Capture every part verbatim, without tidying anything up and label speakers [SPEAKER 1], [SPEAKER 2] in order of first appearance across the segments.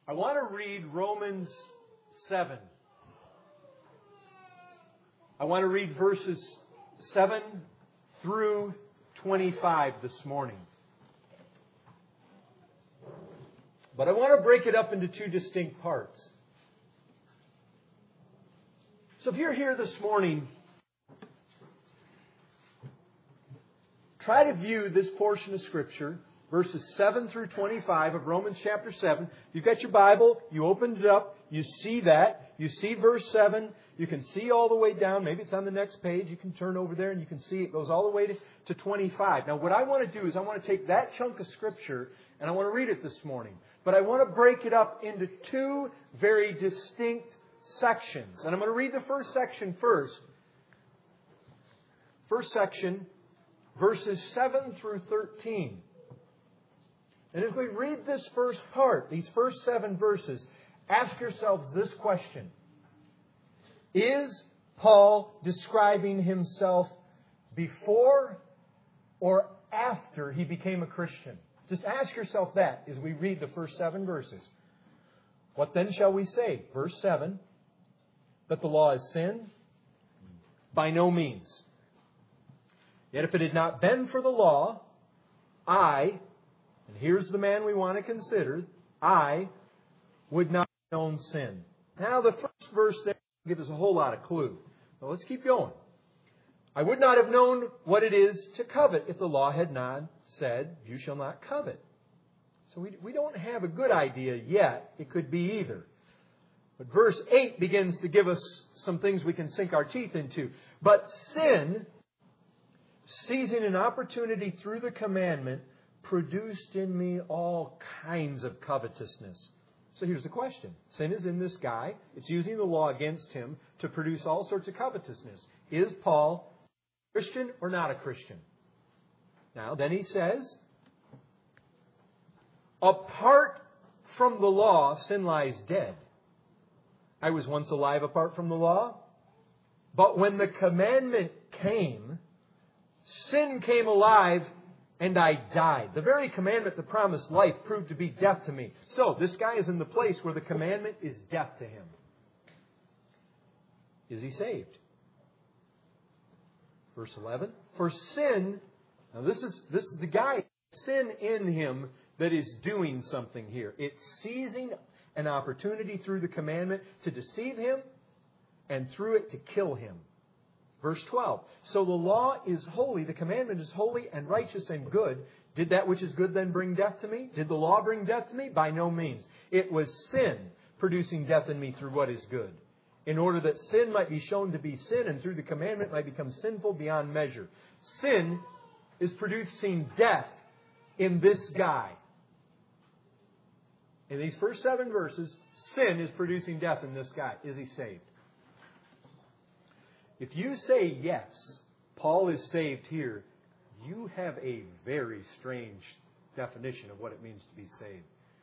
[SPEAKER 1] I want to read Romans seven. I want to read verses seven through twenty-five this morning. But I want to break it up into two distinct parts. So if you're here this morning, try to view this portion of Scripture, verses seven through twenty-five of Romans chapter seven. You've got your Bible, you opened it up, you see that, you see verse seven, you can see all the way down, maybe it's on the next page, you can turn over there and you can see it goes all the way to, to twenty-five. Now what I want to do is I want to take that chunk of Scripture and I want to read it this morning. But I want to break it up into two very distinct sections. And I'm going to read the first section first. First section, verses seven through thirteen. And as we read this first part, these first seven verses, ask yourselves this question. Is Paul describing himself before or after he became a Christian? Just ask yourself that as we read the first seven verses. What then shall we say? Verse seven, that the law is sin? By no means. Yet if it had not been for the law, I, and here's the man we want to consider, I would not have known sin. Now the first verse there gives us a whole lot of clue. Well, let's keep going. I would not have known what it is to covet if the law had not said, you shall not covet. So we, we don't have a good idea yet. It could be either. But verse eight begins to give us some things we can sink our teeth into. But sin, seizing an opportunity through the commandment, produced in me all kinds of covetousness. So here's the question. Sin is in this guy. It's using the law against him to produce all sorts of covetousness. Is Paul a Christian or not a Christian? Now, then he says, apart from the law, sin lies dead. I was once alive apart from the law, but when the commandment came, sin came alive and I died. The very commandment that promised life proved to be death to me. So, this guy is in the place where the commandment is death to him. Is he saved? Verse eleven. For sin, now this is, this is the guy, sin in him that is doing something here. It's seizing an opportunity through the commandment to deceive him and through it to kill him. Verse twelve. So the law is holy, the commandment is holy and righteous and good. Did that which is good then bring death to me? Did the law bring death to me? By no means. It was sin producing death in me through what is good, in order that sin might be shown to be sin and through the commandment might become sinful beyond measure. Sin is producing death in this guy. In these first seven verses, sin is producing death in this guy. Is he saved? If you say yes, Paul is saved here, you have a very strange definition of what it means to be saved.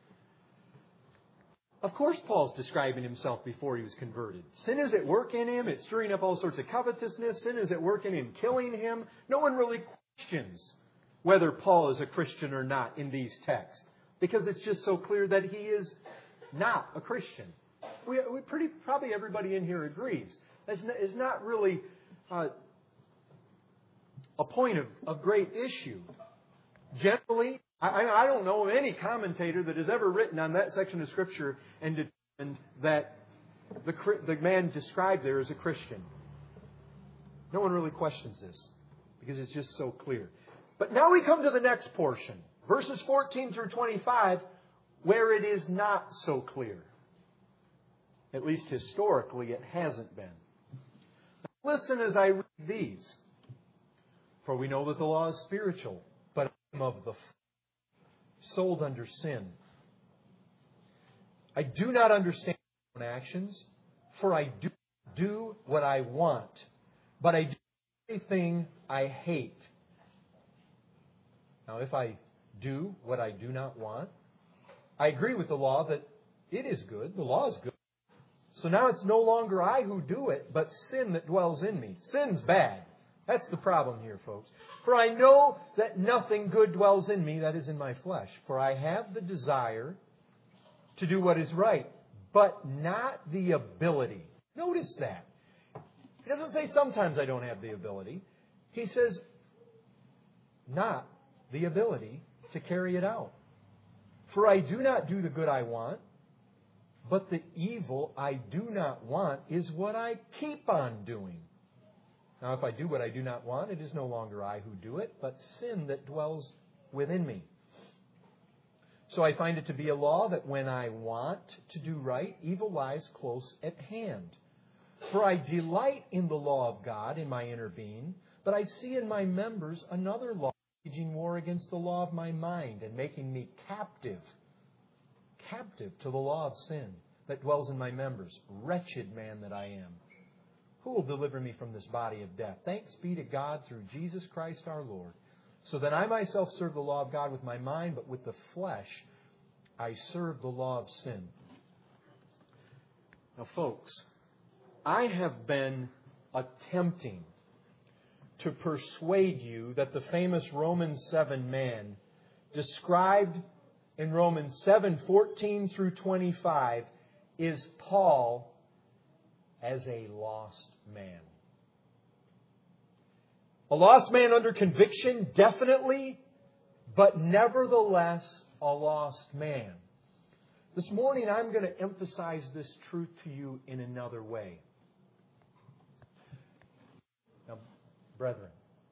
[SPEAKER 1] Of course, Paul's describing himself before he was converted. Sin is at work in him. It's stirring up all sorts of covetousness. Sin is at work in him, killing him. No one really questions whether Paul is a Christian or not in these texts, because it's just so clear that he is not a Christian. We, we pretty probably everybody in here agrees. It's not really uh, a point of, of great issue. Generally, I, I don't know of any commentator that has ever written on that section of Scripture and determined that the, the man described there is a Christian. No one really questions this because it's just so clear. But now we come to the next portion, verses fourteen through twenty-five, where it is not so clear. At least historically, it hasn't been. Listen as I read these. For we know that the law is spiritual, but I am of the flesh, sold under sin. I do not understand my own actions, for I do do what I want, but I do everything I hate. Now, if I do what I do not want, I agree with the law that it is good. The law is good. So now it's no longer I who do it, but sin that dwells in me. Sin's bad. That's the problem here, folks. For I know that nothing good dwells in me, that is in my flesh. For I have the desire to do what is right, but not the ability. Notice that. He doesn't say sometimes I don't have the ability. He says not the ability to carry it out. For I do not do the good I want, but the evil I do not want is what I keep on doing. Now, if I do what I do not want, it is no longer I who do it, but sin that dwells within me. So I find it to be a law that when I want to do right, evil lies close at hand. For I delight in the law of God in my inner being, but I see in my members another law, waging war against the law of my mind and making me captive, captive to the law of sin that dwells in my members. Wretched man that I am. Who will deliver me from this body of death? Thanks be to God through Jesus Christ our Lord. So that I myself serve the law of God with my mind, but with the flesh I serve the law of sin. Now, folks, I have been attempting to persuade you that the famous Romans seven man described in Romans seven fourteen through twenty-five is Paul as a lost man. A lost man under conviction, definitely, but nevertheless a lost man. This morning I'm going to emphasize this truth to you in another way. Now, brethren,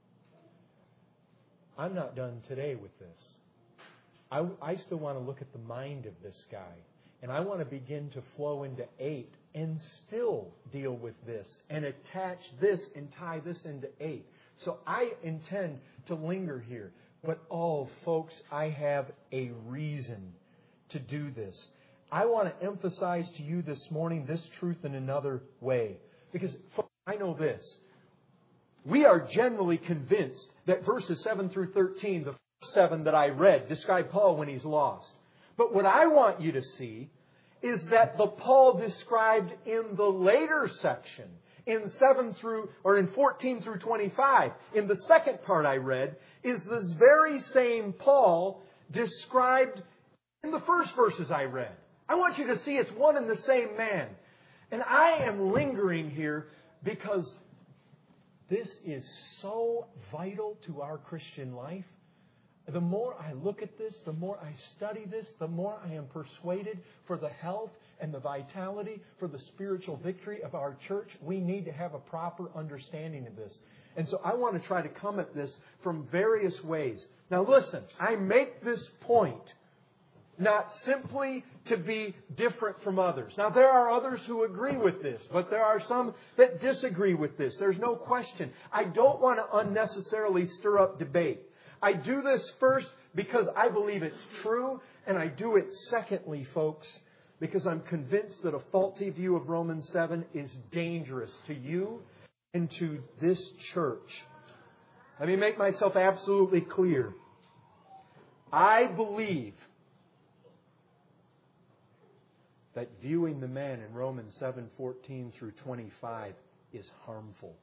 [SPEAKER 1] I'm not done today with this. I, I still want to look at the mind of this guy. And I want to begin to flow into eight and still deal with this and attach this and tie this into eight. So I intend to linger here. But oh, folks, I have a reason to do this. I want to emphasize to you this morning this truth in another way. Because folks, I know this. We are generally convinced that verses seven through thirteen, the first seven that I read, describe Paul when he's lost. But what I want you to see is that the Paul described in the later section, in seven through or in fourteen through twenty-five, in the second part I read, is this very same Paul described in the first verses I read. I want you to see it's one and the same man. And I am lingering here because this is so vital to our Christian life. The more I look at this, the more I study this, the more I am persuaded for the health and the vitality, for the spiritual victory of our church, we need to have a proper understanding of this. And so I want to try to come at this from various ways. Now listen, I make this point not simply to be different from others. Now there are others who agree with this, but there are some that disagree with this. There's no question. I don't want to unnecessarily stir up debate. I do this first because I believe it's true, and I do it secondly, folks, because I'm convinced that a faulty view of Romans seven is dangerous to you and to this church. Let me make myself absolutely clear. I believe that viewing the man in Romans seven fourteen through twenty-five is harmful.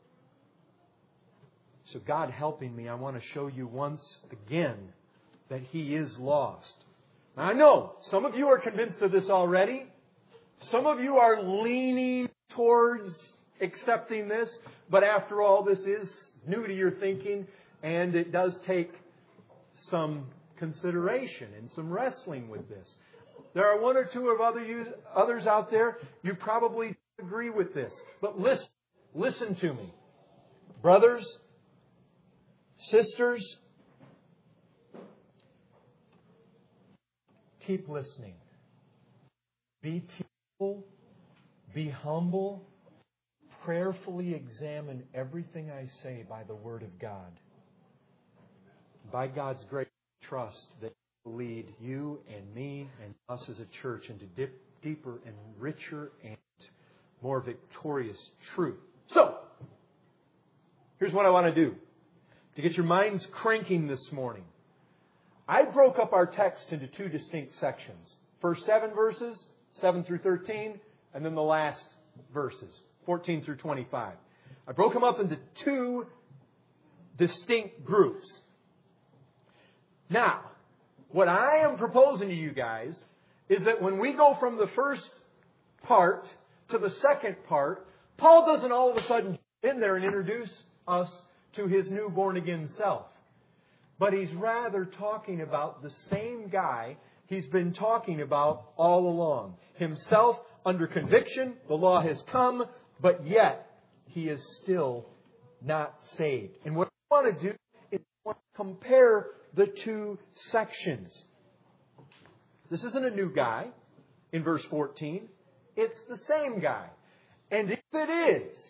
[SPEAKER 1] So God helping me, I want to show you once again that he is lost. Now, I know some of you are convinced of this already. Some of you are leaning towards accepting this. But after all, this is new to your thinking. And it does take some consideration and some wrestling with this. There are one or two of other you, others out there, you probably agree with this. But listen, listen to me. Brothers, sisters, keep listening. Be teachable. Be humble. Prayerfully examine everything I say by the Word of God. By God's grace, trust that He will lead you and me and us as a church into dip, deeper and richer and more victorious truth. So, here's what I want to do. To get your minds cranking this morning, I broke up our text into two distinct sections. First seven verses, seven through thirteen, and then the last verses, fourteen through twenty-five. I broke them up into two distinct groups. Now, what I am proposing to you guys is that when we go from the first part to the second part, Paul doesn't all of a sudden get in there and introduce us to his new born-again self. But he's rather talking about the same guy he's been talking about all along. Himself under conviction, the law has come, but yet he is still not saved. And what I want to do is I want to compare the two sections. This isn't a new guy in verse fourteen. It's the same guy. And if it is,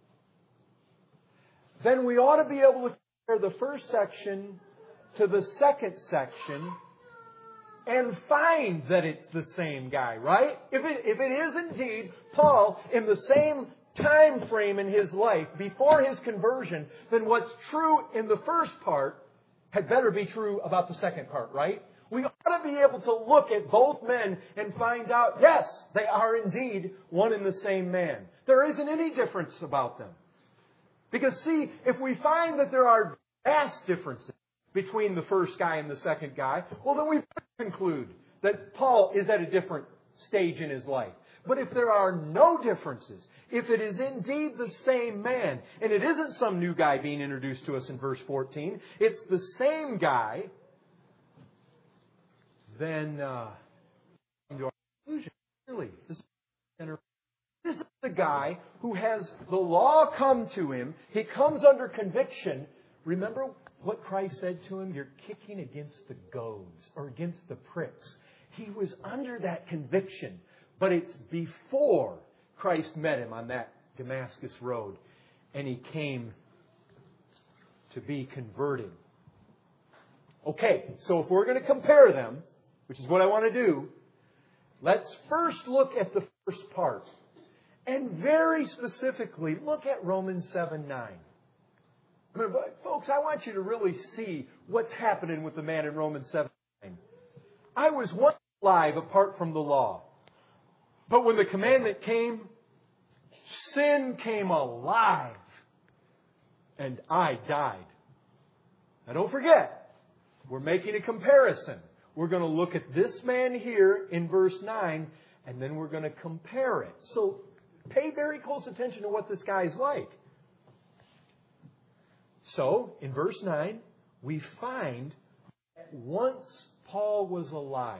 [SPEAKER 1] then we ought to be able to compare the first section to the second section and find that it's the same guy, right? If it, if it is indeed Paul in the same time frame in his life before his conversion, then what's true in the first part had better be true about the second part, right? We ought to be able to look at both men and find out, yes, they are indeed one and the same man. There isn't any difference about them. Because see, if we find that there are vast differences between the first guy and the second guy, well then we conclude that Paul is at a different stage in his life. But if there are no differences, if it is indeed the same man, and it isn't some new guy being introduced to us in verse fourteen, it's the same guy, then uh, into our conclusion. Really, this is, this is the guy who has the law come to him. He comes under conviction. Remember what Christ said to him? You're kicking against the goads or against the pricks. He was under that conviction. But it's before Christ met him on that Damascus road. And he came to be converted. Okay, so if we're going to compare them, which is what I want to do, let's first look at the first part. And very specifically, look at Romans seven nine. Folks, I want you to really see what's happening with the man in Romans seven nine. I was once alive apart from the law. But when the commandment came, sin came alive. And I died. Now don't forget, we're making a comparison. We're going to look at this man here in verse nine, and then we're going to compare it. So pay very close attention to what this guy's like. So, in verse nine, we find that once Paul was alive,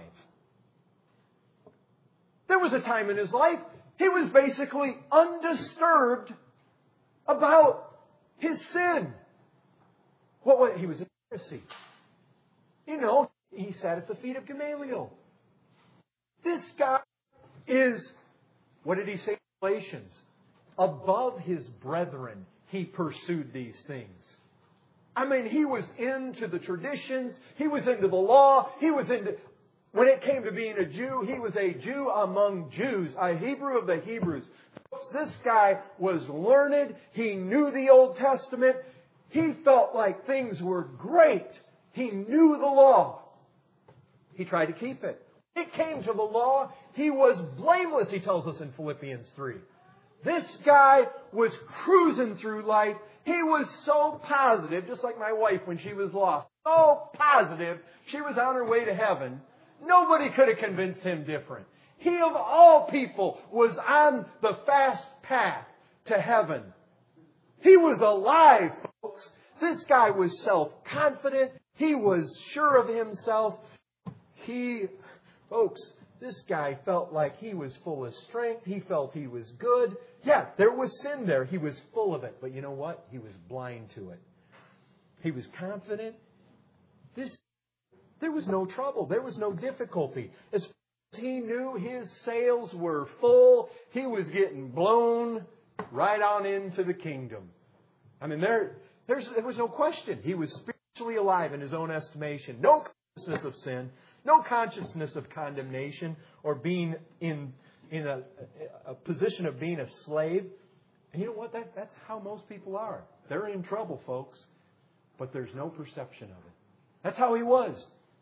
[SPEAKER 1] there was a time in his life he was basically undisturbed about his sin. What was he was a Pharisee. You know, he sat at the feet of Gamaliel. This guy is, what did he say in Galatians? Above his brethren, he pursued these things. I mean, he was into the traditions. He was into the law. He was into... When it came to being a Jew, he was a Jew among Jews, a Hebrew of the Hebrews. This guy was learned. He knew the Old Testament. He felt like things were great. He knew the law. He tried to keep it. When it came to the law, he was blameless, he tells us in Philippians three. This guy was cruising through life. He was so positive, just like my wife when she was lost. So positive, she was on her way to heaven. Nobody could have convinced him different. He, of all people, was on the fast path to heaven. He was alive, folks. This guy was self-confident. He was sure of himself. He, folks, this guy felt like he was full of strength. He felt he was good. Yeah, there was sin there. He was full of it. But you know what? He was blind to it. He was confident. This There was no trouble. There was no difficulty. As far as he knew, his sails were full. He was getting blown right on into the kingdom. I mean, there, there's, there was no question. He was spiritually alive in his own estimation. No consciousness of sin. No consciousness of condemnation or being in, in a, a position of being a slave. And you know what? That, that's how most people are. They're in trouble, folks. But there's no perception of it. That's how he was.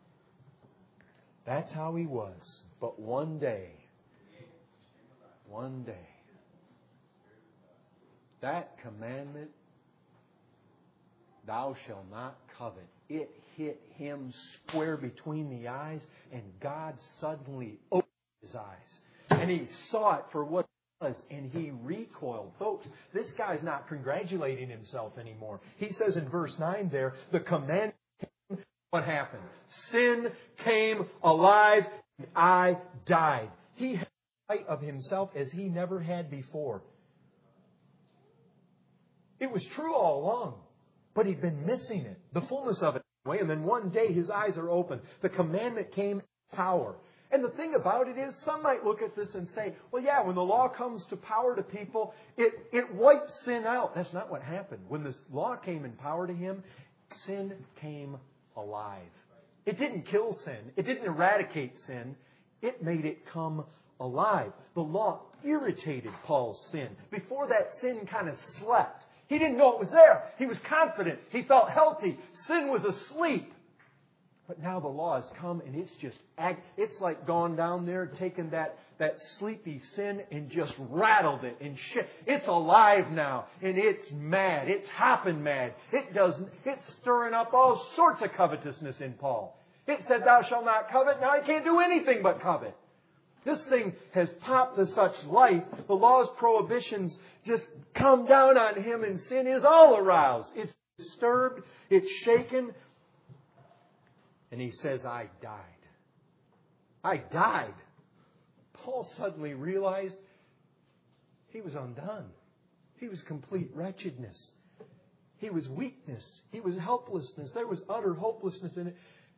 [SPEAKER 1] That's how he was. But one day, one day, that commandment, thou shalt not covet, it hit him square between the eyes, and God suddenly opened his eyes. And he saw it for what it was, and he recoiled. Folks, this guy's not congratulating himself anymore. He says in verse nine there, the command came, what happened? Sin came alive, and I died. He had sight of himself as he never had before. It was true all along, but he'd been missing it, the fullness of it. And then one day his eyes are open. The commandment came in power. And the thing about it is, some might look at this and say, well, yeah, when the law comes to power to people, it, it wipes sin out. That's not what happened. When this law came in power to him, sin came alive. It didn't kill sin. It didn't eradicate sin. It made it come alive. The law irritated Paul's sin. Before that, sin kind of slept. He didn't know it was there. He was confident. He felt healthy. Sin was asleep. But now the law has come and it's just, ag- it's like gone down there, taken that, that sleepy sin and just rattled it and shit. It's alive now and it's mad. It's hopping mad. It does, it's stirring up all sorts of covetousness in Paul. It said, thou shalt not covet. Now he can't do anything but covet. This thing has popped to such life. The law's prohibitions just come down on him and sin is all aroused. It's disturbed. It's shaken. And he says, I died. I died. Paul suddenly realized he was undone. He was complete wretchedness. He was weakness. He was helplessness. There was utter hopelessness in it.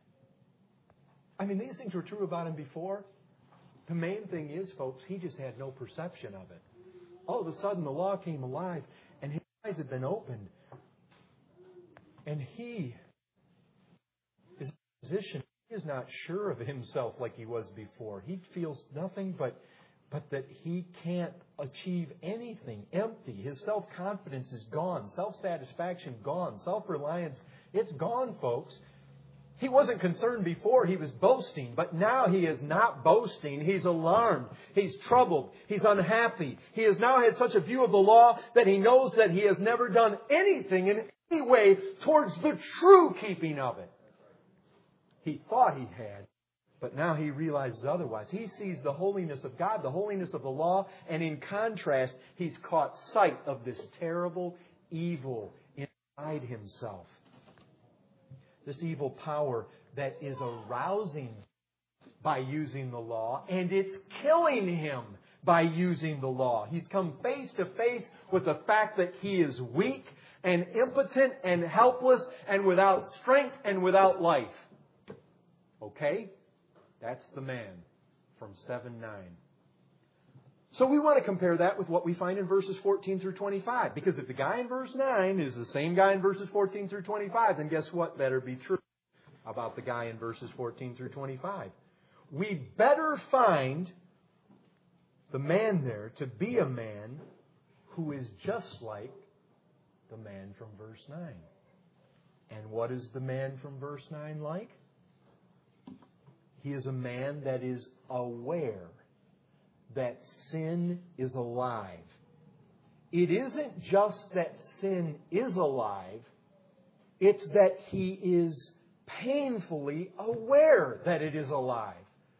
[SPEAKER 1] I mean, these things were true about him before. The main thing is, folks, he just had no perception of it. All of a sudden, the law came alive, and his eyes had been opened. And he is in a position, he is not sure of himself like he was before. He feels nothing but, but that he can't achieve anything. Empty. His self-confidence is gone. Self-satisfaction gone. Self-reliance, it's gone, folks. He wasn't concerned before. He was boasting. But now he is not boasting. He's alarmed. He's troubled. He's unhappy. He has now had such a view of the law that he knows that he has never done anything in any way towards the true keeping of it. He thought he had, but now he realizes otherwise. He sees the holiness of God, the holiness of the law, and in contrast, he's caught sight of this terrible evil inside himself. This evil power that is arousing by using the law, and it's killing him by using the law. He's come face to face with the fact that he is weak and impotent and helpless and without strength and without life. Okay? That's the man from seven nine. So we want to compare that with what we find in verses fourteen through twenty-five. Because if the guy in verse nine is the same guy in verses fourteen through twenty-five, then guess what better be true about the guy in verses fourteen through twenty-five? We better find the man there to be a man who is just like the man from verse nine. And what is the man from verse nine like? He is a man that is aware that sin is alive. It isn't just that sin is alive. It's that he is painfully aware that it is alive.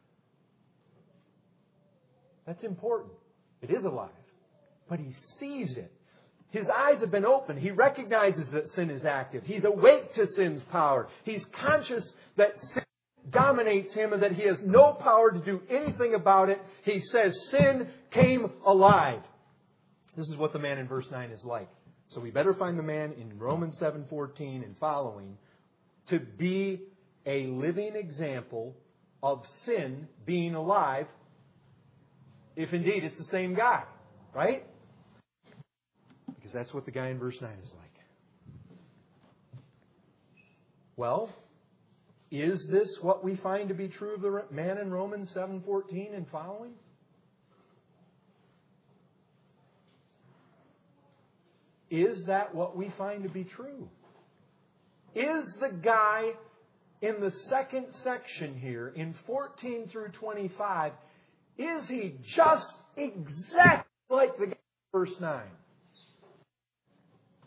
[SPEAKER 1] That's important. It is alive. But he sees it. His eyes have been opened. He recognizes that sin is active. He's awake to sin's power. He's conscious that sin dominates him and that he has no power to do anything about it. He says sin came alive. This is what the man in verse nine is like. So we better find the man in Romans seven fourteen and following to be a living example of sin being alive, if indeed it's the same guy. Right? Because that's what the guy in verse nine is like. Well, is this what we find to be true of the man in Romans seven fourteen and following? Is that what we find to be true? Is the guy in the second section here, in fourteen through twenty-five, is he just exactly like the guy in verse nine?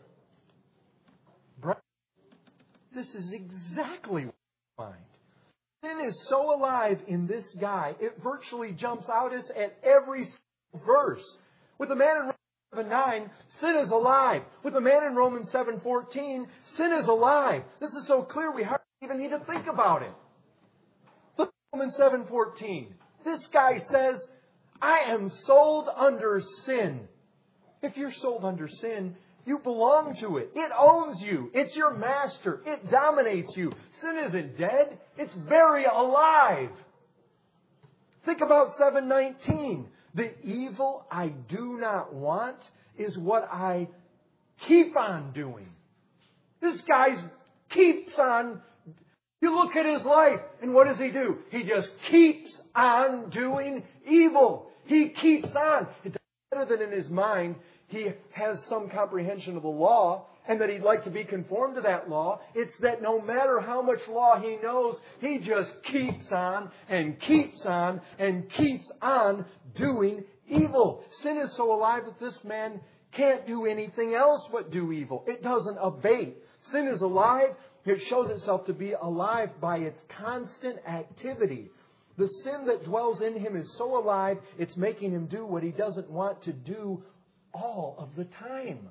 [SPEAKER 1] This is exactly what we find. Sin is so alive in this guy, it virtually jumps out us at every verse. With the man in Romans seven nine, sin is alive. With the man in Romans seven fourteen, sin is alive. This is so clear we hardly even need to think about it. Look at Romans seven fourteen. This guy says, I am sold under sin. If you're sold under sin, you belong to it. It owns you. It's your master. It dominates you. Sin isn't dead. It's very alive. Think about seven nineteen. The evil I do not want is what I keep on doing. This guy keeps on. You look at his life, and what does he do? He just keeps on doing evil. He keeps on. It doesn't matter that in his mind he has some comprehension of the law and that he'd like to be conformed to that law. It's that no matter how much law he knows, he just keeps on and keeps on and keeps on doing evil. Sin is so alive that this man can't do anything else but do evil. It doesn't abate. Sin is alive. It shows itself to be alive by its constant activity. The sin that dwells in him is so alive, it's making him do what he doesn't want to do all of the time.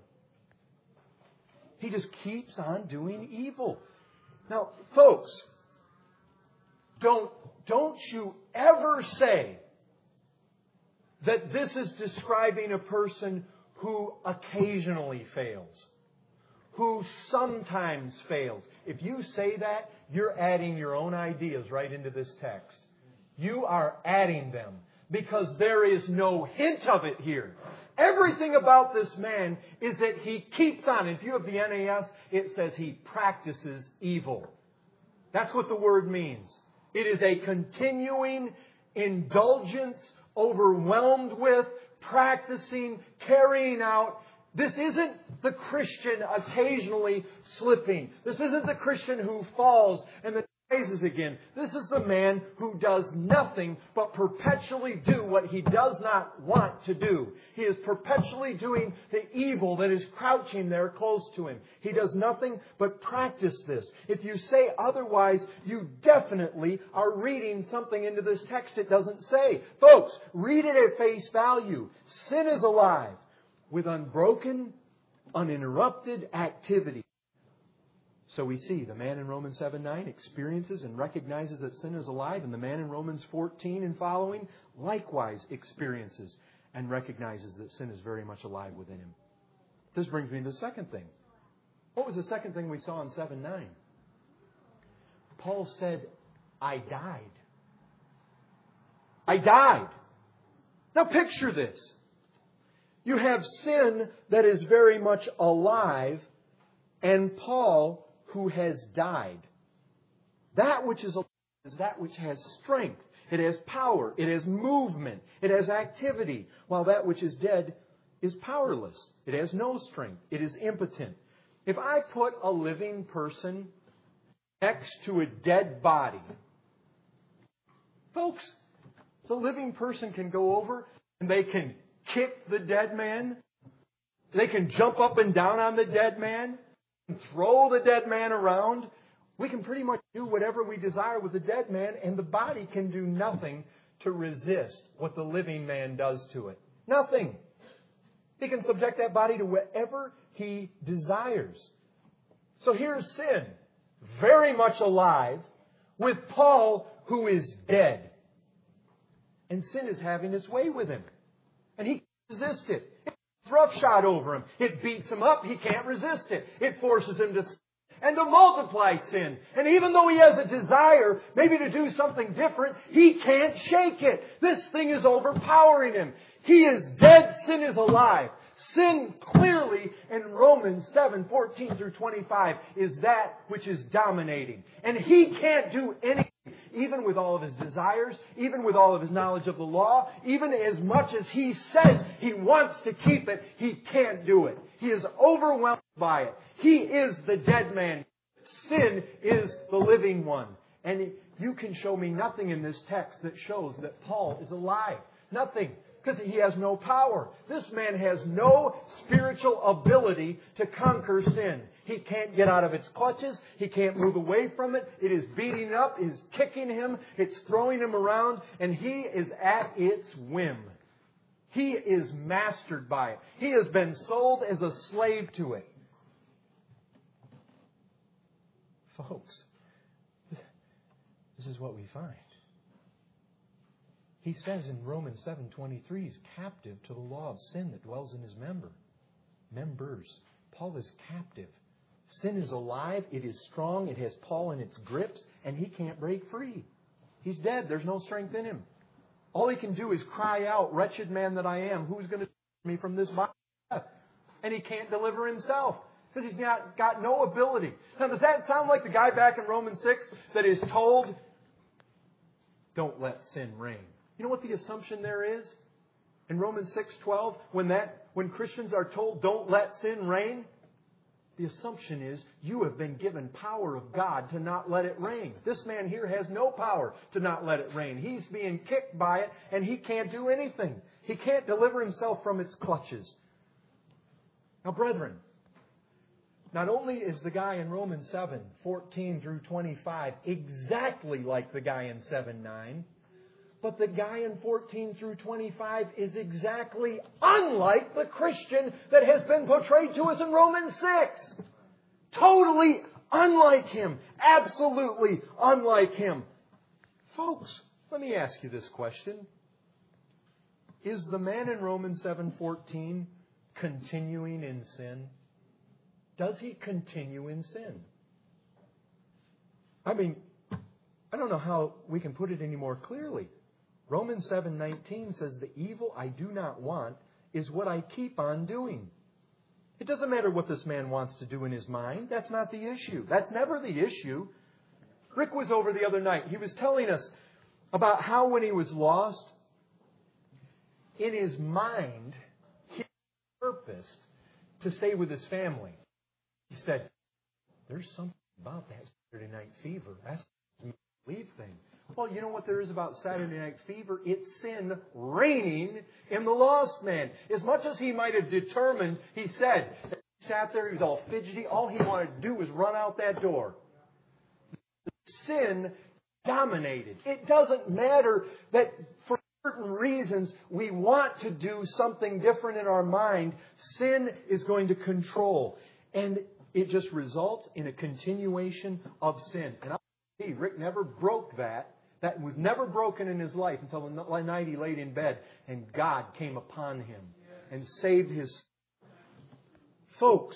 [SPEAKER 1] He just keeps on doing evil. Now, folks, don't, don't you ever say that this is describing a person who occasionally fails, who sometimes fails. If you say that, you're adding your own ideas right into this text. You are adding them because there is no hint of it here. Everything about this man is that he keeps on. If you have the N A S, it says he practices evil. That's what the word means. It is a continuing indulgence, overwhelmed with, practicing, carrying out. This isn't the Christian occasionally slipping. This isn't the Christian who falls and then rises again. This is the man who does nothing but perpetually do what he does not want to do. He is perpetually doing the evil that is crouching there close to him. He does nothing but practice this. If you say otherwise, you definitely are reading something into this text it doesn't say. Folks, read it at face value. Sin is alive with unbroken, uninterrupted activity. So we see the man in Romans seven nine experiences and recognizes that sin is alive, and the man in Romans fourteen and following likewise experiences and recognizes that sin is very much alive within him. This brings me to the second thing. What was the second thing we saw in seven nine? Paul said, I died. I died. Now picture this. You have sin that is very much alive, and Paul who has died. That which is alive is that which has strength. It has power. It has movement. It has activity. While that which is dead is powerless. It has no strength. It is impotent. If I put a living person next to a dead body, folks, the living person can go over and they can kick the dead man. They can jump up and down on the dead man. Throw the dead man around. We can pretty much do whatever we desire with the dead man, and the body can do nothing to resist what the living man does to it. Nothing. He can subject that body to whatever he desires. So here's sin, very much alive, with Paul who is dead. And sin is having its way with him. And he can't resist it. Roughshod over him. It beats him up. He can't resist it. It forces him to sin and to multiply sin. And even though he has a desire maybe to do something different, he can't shake it. This thing is overpowering him. He is dead. Sin is alive. Sin clearly in Romans seven fourteen through twenty-five is that which is dominating. And he can't do anything. Even with all of his desires, even with all of his knowledge of the law, even as much as he says he wants to keep it, he can't do it. He is overwhelmed by it. He is the dead man. Sin is the living one. And you can show me nothing in this text that shows that Paul is alive. Nothing. Because he has no power. This man has no spiritual ability to conquer sin. He can't get out of its clutches. He can't move away from it. It is beating up. It is kicking him. It's throwing him around. And he is at its whim. He is mastered by it. He has been sold as a slave to it. Folks, this is what we find. He says in Romans seven twenty-three, he's captive to the law of sin that dwells in his member. Members. Paul is captive. Sin is alive. It is strong. It has Paul in its grips. And he can't break free. He's dead. There's no strength in him. All he can do is cry out, "Wretched man that I am, who's going to deliver me from this body of death?" And he can't deliver himself. Because he's not got no ability. Now, does that sound like the guy back in Romans six that is told, don't let sin reign? You know what the assumption there is? In Romans six twelve, when that when Christians are told, don't let sin reign, the assumption is you have been given power of God to not let it reign. This man here has no power to not let it reign. He's being kicked by it, and he can't do anything. He can't deliver himself from its clutches. Now, brethren, not only is the guy in Romans seven fourteen through twenty-five exactly like the guy in seven nine, but the guy in fourteen through twenty-five is exactly unlike the Christian that has been portrayed to us in Romans six. Totally unlike him. Absolutely unlike him. Folks, let me ask you this question. Is the man in Romans seven fourteen continuing in sin? Does he continue in sin? I mean, I don't know how we can put it any more clearly. Romans seven nineteen says, the evil I do not want is what I keep on doing. It doesn't matter what this man wants to do in his mind. That's not the issue. That's never the issue. Rick was over the other night. He was telling us about how when he was lost, in his mind, he purposed to stay with his family. He said, there's something about that Saturday night fever. That's a belief thing. Well, you know what there is about Saturday night fever? It's sin reigning in the lost man. As much as he might have determined, he said, he sat there, he was all fidgety. All he wanted to do was run out that door. Sin dominated. It doesn't matter that for certain reasons we want to do something different in our mind. Sin is going to control. And it just results in a continuation of sin. And I'll tell you, Rick never broke that. That was never broken in his life until the night he laid in bed and God came upon him and saved his soul. Folks,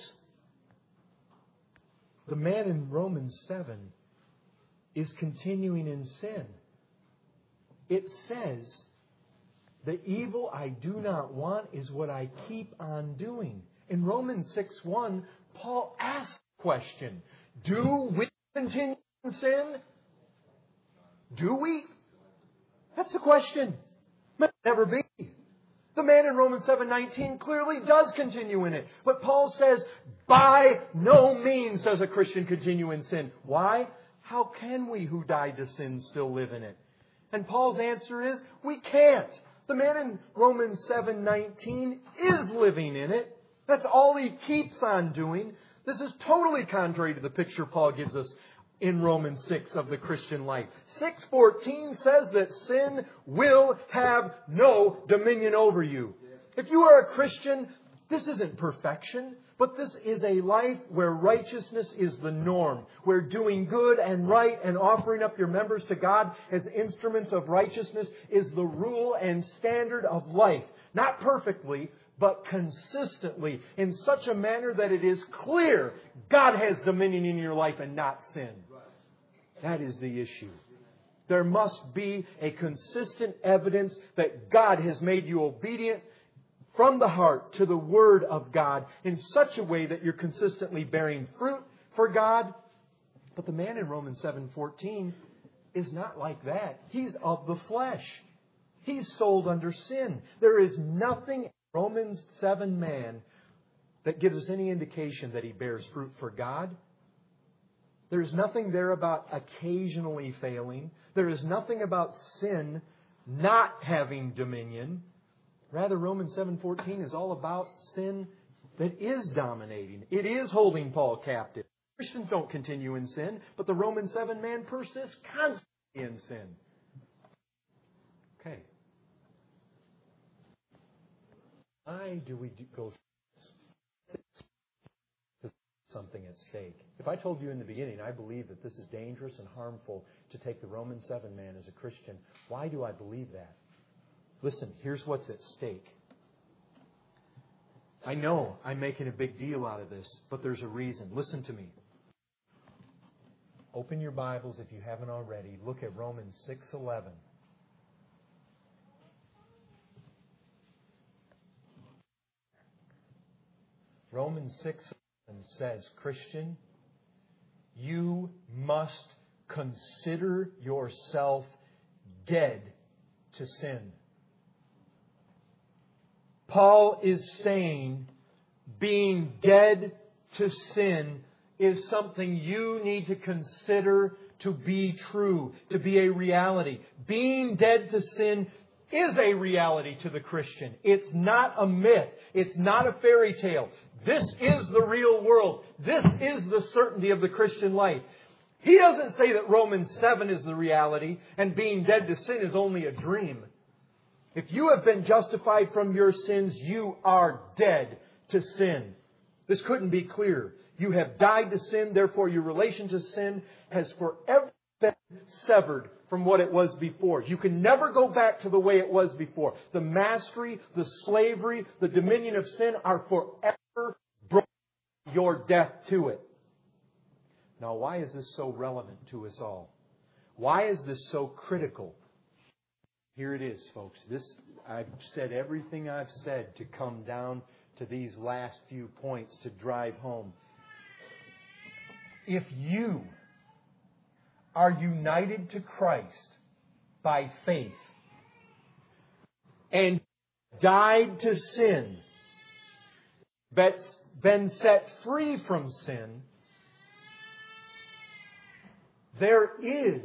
[SPEAKER 1] the man in Romans seven is continuing in sin. It says, the evil I do not want is what I keep on doing. In Romans six one, Paul asks the question, do we continue in sin? Do we? That's the question. Might never be. The man in Romans seven nineteen clearly does continue in it. But Paul says, by no means does a Christian continue in sin. Why? How can we who died to sin still live in it? And Paul's answer is, we can't. The man in Romans seven nineteen is living in it. That's all he keeps on doing. This is totally contrary to the picture Paul gives us in Romans six of the Christian life. six fourteen says that sin will have no dominion over you. If you are a Christian, this isn't perfection, but this is a life where righteousness is the norm, where doing good and right and offering up your members to God as instruments of righteousness is the rule and standard of life. Not perfectly, but consistently, in such a manner that it is clear God has dominion in your life and not sin. That is the issue. There must be a consistent evidence that God has made you obedient from the heart to the Word of God in such a way that you're consistently bearing fruit for God. But the man in Romans seven fourteen is not like that. He's of the flesh. He's sold under sin. There is nothing Romans seven man that gives us any indication that he bears fruit for God. There is nothing there about occasionally failing. There is nothing about sin not having dominion. Rather, Romans seven fourteen is all about sin that is dominating. It is holding Paul captive. Christians don't continue in sin, but the Romans seven man persists constantly in sin. Okay. Why do we go through this? There's something at stake. If I told you in the beginning, I believe that this is dangerous and harmful to take the Roman seven man as a Christian, why do I believe that? Listen, here's what's at stake. I know I'm making a big deal out of this, but there's a reason. Listen to me. Open your Bibles if you haven't already. Look at Romans six eleven. Romans six eleven says, Christian, you must consider yourself dead to sin. Paul is saying being dead to sin is something you need to consider to be true, to be a reality. Being dead to sin is a reality to the Christian. It's not a myth. It's not a fairy tale. This is the real world. This is the certainty of the Christian life. He doesn't say that Romans seven is the reality and being dead to sin is only a dream. If you have been justified from your sins, you are dead to sin. This couldn't be clearer. You have died to sin, therefore your relation to sin has forever been severed from what it was before. You can never go back to the way it was before. The mastery, the slavery, the dominion of sin are forever brought your death to it. Now, why is this so relevant to us all? Why is this so critical? Here it is, folks. This I've said everything I've said to come down to these last few points to drive home. If you are united to Christ by faith and died to sin, but been set free from sin, there is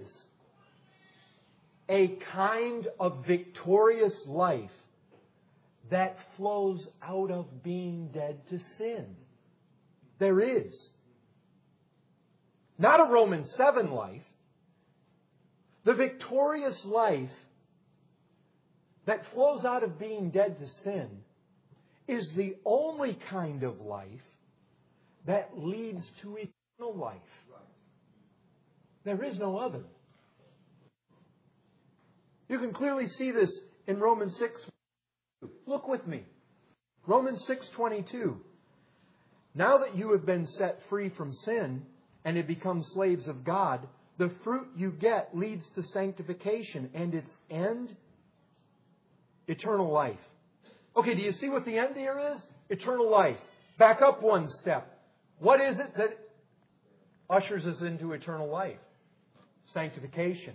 [SPEAKER 1] a kind of victorious life that flows out of being dead to sin. There is. Not a Romans seven life. The victorious life that flows out of being dead to sin is the only kind of life that leads to eternal life. There is no other. You can clearly see this in Romans six. Look with me. Romans six twenty-two. Now that you have been set free from sin and have become slaves of God, the fruit you get leads to sanctification, and its end, eternal life. Okay, do you see what the end here is? Eternal life. Back up one step. What is it that ushers us into eternal life? Sanctification.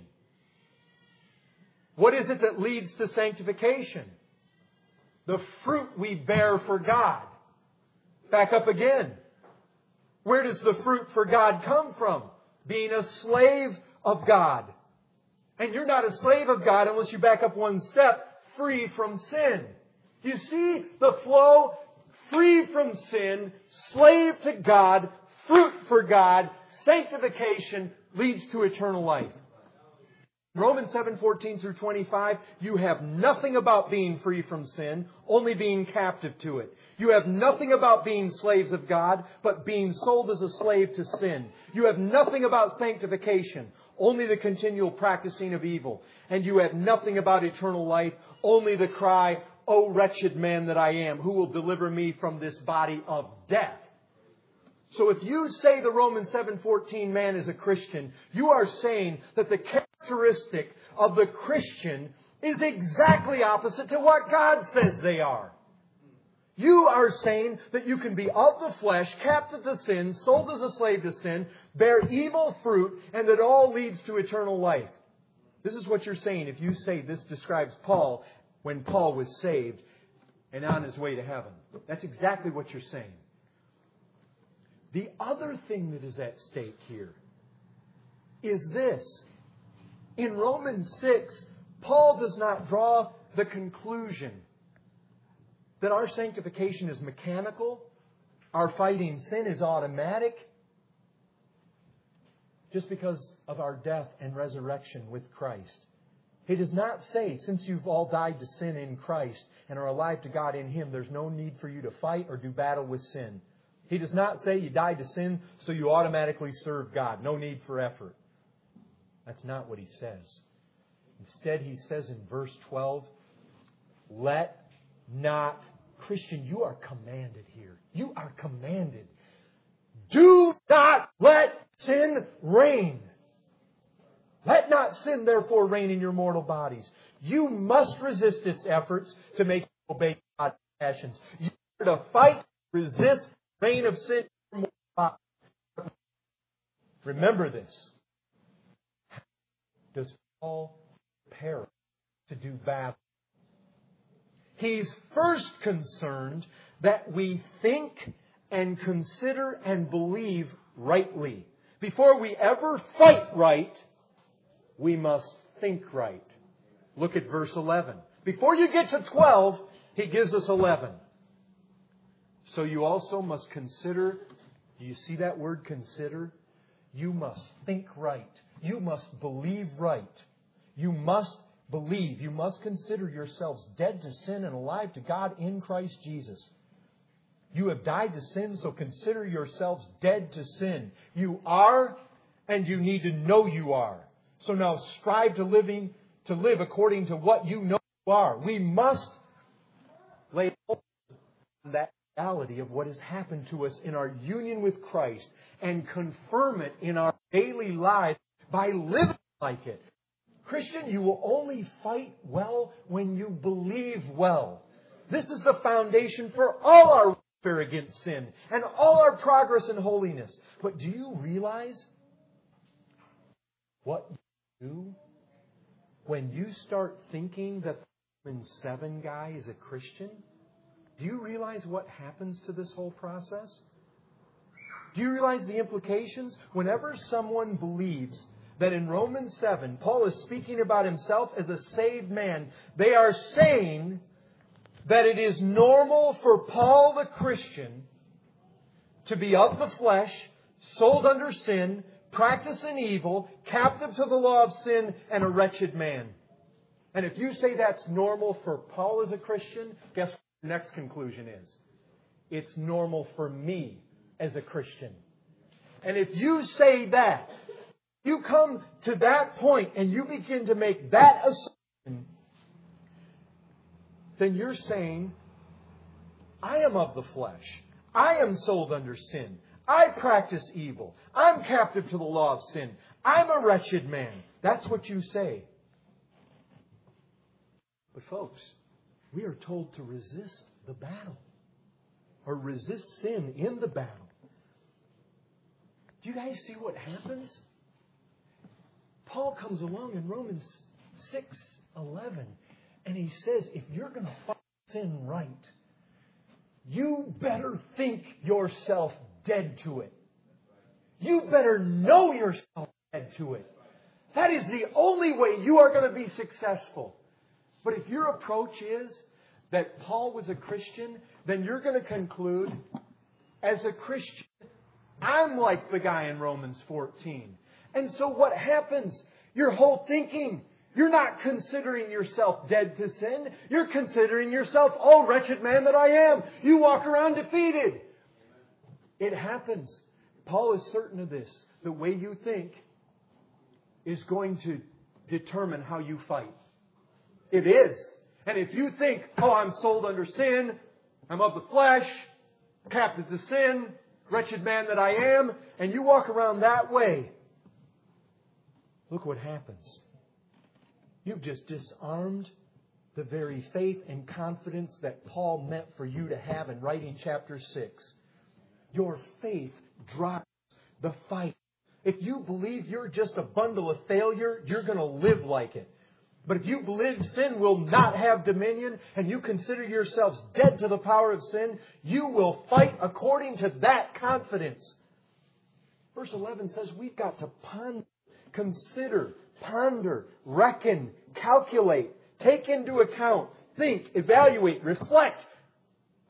[SPEAKER 1] What is it that leads to sanctification? The fruit we bear for God. Back up again. Where does the fruit for God come from? Being a slave of God. And you're not a slave of God unless you back up one step, free from sin. You see the flow? Free from sin, slave to God, fruit for God, sanctification leads to eternal life. Romans seven fourteen through twenty-five, you have nothing about being free from sin, only being captive to it. You have nothing about being slaves of God, but being sold as a slave to sin. You have nothing about sanctification, only the continual practicing of evil. And you have nothing about eternal life, only the cry, "O wretched man that I am, who will deliver me from this body of death?" So if you say the Romans seven fourteen man is a Christian, you are saying that the characteristic of the Christian is exactly opposite to what God says they are. You are saying that you can be of the flesh, captive to sin, sold as a slave to sin, bear evil fruit, and that all leads to eternal life. This is what you're saying if you say this describes Paul when Paul was saved and on his way to heaven. That's exactly what you're saying. The other thing that is at stake here is this. In Romans six, Paul does not draw the conclusion that our sanctification is mechanical, our fighting sin is automatic, just because of our death and resurrection with Christ. He does not say, since you've all died to sin in Christ and are alive to God in Him, there's no need for you to fight or do battle with sin. He does not say you died to sin, so you automatically serve God. No need for effort. That's not what He says. Instead, He says in verse twelve, let not, Christian, you are commanded here. You are commanded. Do not let sin reign. Let not sin, therefore, reign in your mortal bodies. You must resist its efforts to make you obey God's passions. You are to fight, resist the reign of sin in your mortal bodies. Remember this. Does Paul prepare to do battle? He's first concerned that we think and consider and believe rightly. Before we ever fight right, we must think right. Look at verse eleven. Before you get to twelve, he gives us eleven. So you also must consider, do you see that word consider? You must think right. You must believe right. You must believe. You must consider yourselves dead to sin and alive to God in Christ Jesus. You have died to sin, so consider yourselves dead to sin. You are, and you need to know you are. So now strive to living to live according to what you know you are. We must lay hold on that reality of what has happened to us in our union with Christ and confirm it in our daily life by living like it. Christian, you will only fight well when you believe well. This is the foundation for all our warfare against sin and all our progress in holiness. But do you realize what you do when you start thinking that the Romans seven guy is a Christian? Do you realize what happens to this whole process? Do you realize the implications? Whenever someone believes that in Romans seven, Paul is speaking about himself as a saved man, they are saying that it is normal for Paul the Christian to be of the flesh, sold under sin, practicing evil, captive to the law of sin, and a wretched man. And if you say that's normal for Paul as a Christian, guess what the next conclusion is? It's normal for me as a Christian. And if you say that, you come to that point and you begin to make that assumption, then you're saying, I am of the flesh. I am sold under sin. I practice evil. I'm captive to the law of sin. I'm a wretched man. That's what you say. But folks, we are told to resist the battle. Or resist sin in the battle. Do you guys see what happens? Paul comes along in Romans six eleven and he says, if you're going to fight sin right, you better think yourself dead to it. You better know yourself dead to it. That is the only way you are going to be successful. But if your approach is that Paul was a Christian, then you're going to conclude, as a Christian, I'm like the guy in Romans fourteen. And so what happens? Your whole thinking, you're not considering yourself dead to sin. You're considering yourself, oh, wretched man that I am. You walk around defeated. It happens. Paul is certain of this. The way you think is going to determine how you fight. It is. And if you think, oh, I'm sold under sin, I'm of the flesh, captive to sin, wretched man that I am, and you walk around that way, look what happens. You've just disarmed the very faith and confidence that Paul meant for you to have in writing chapter six. Your faith drives the fight. If you believe you're just a bundle of failure, you're going to live like it. But if you believe sin will not have dominion and you consider yourselves dead to the power of sin, you will fight according to that confidence. Verse eleven says we've got to ponder, consider, ponder, reckon, calculate, take into account, think, evaluate, reflect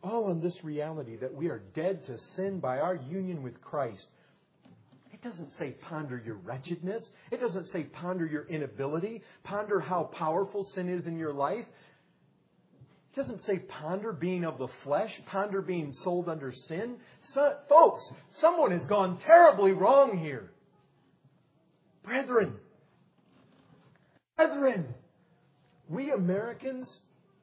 [SPEAKER 1] all on this reality that we are dead to sin by our union with Christ. It doesn't say ponder your wretchedness. It doesn't say ponder your inability. Ponder how powerful sin is in your life. It doesn't say ponder being of the flesh. Ponder being sold under sin. So, folks, someone has gone terribly wrong here. Brethren, brethren, we Americans,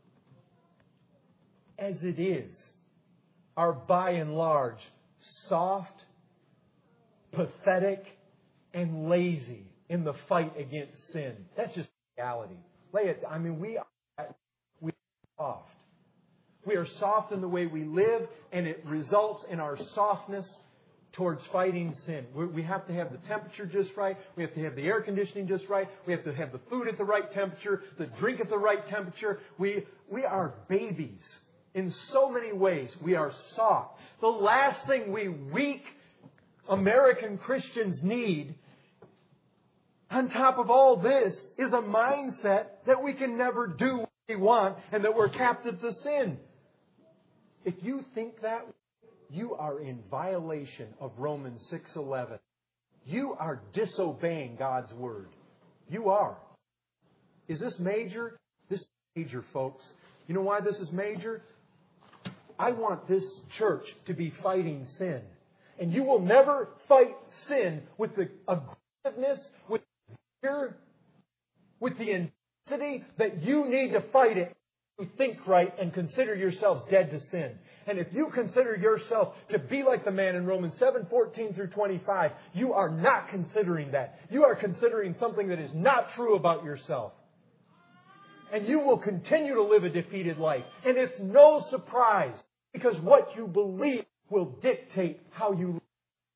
[SPEAKER 1] as it is, are by and large soft, pathetic, and lazy in the fight against sin. That's just reality. Lay it. I mean, we are, we are soft. We are soft in the way we live, and it results in our softness towards fighting sin. We we have to have the temperature just right. We have to have the air conditioning just right. We have to have the food at the right temperature, the drink at the right temperature. We we are babies in so many ways. We are soft. The last thing we weak American Christians need, on top of all this, is a mindset that we can never do what we want and that we're captive to sin. If you think that, you are in violation of Romans six eleven. You are disobeying God's Word. You are. Is this major? This is major, folks. You know why this is major? I want this church to be fighting sin. And you will never fight sin with the aggressiveness, with the fear, with the intensity that you need to fight it. You think right and consider yourselves dead to sin. And if you consider yourself to be like the man in Romans seven fourteen through twenty-five, you are not considering that. You are considering something that is not true about yourself. And you will continue to live a defeated life. And it's no surprise, because what you believe will dictate how you live.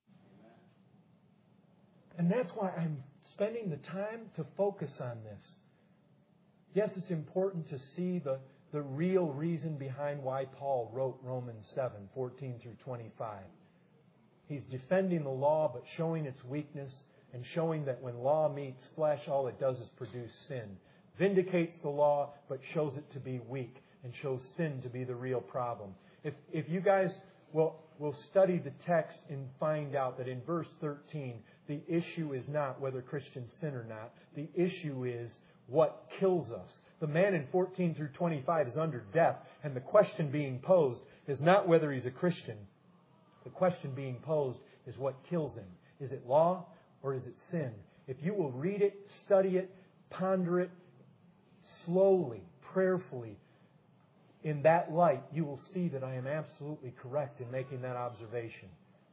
[SPEAKER 1] And that's why I'm spending the time to focus on this. Yes, it's important to see the, the real reason behind why Paul wrote Romans seven fourteen through twenty-five. He's defending the law, but showing its weakness and showing that when law meets flesh, all it does is produce sin. Vindicates the law, but shows it to be weak and shows sin to be the real problem. If if you guys will will study the text and find out that in verse thirteen, the issue is not whether Christians sin or not. The issue is what kills us. The man in fourteen through twenty-five is under death, and the question being posed is not whether he's a Christian. The question being posed is what kills him. Is it law or is it sin? If you will read it, study it, ponder it slowly, prayerfully, in that light, you will see that I am absolutely correct in making that observation.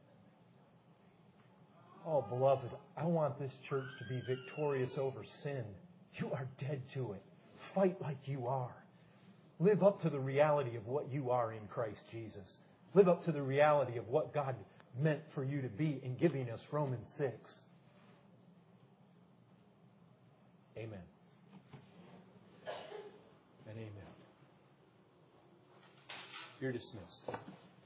[SPEAKER 1] Oh, beloved, I want this church to be victorious over sin. You are dead to it. Fight like you are. Live up to the reality of what you are in Christ Jesus. Live up to the reality of what God meant for you to be in giving us Romans six. Amen. And amen. You're dismissed.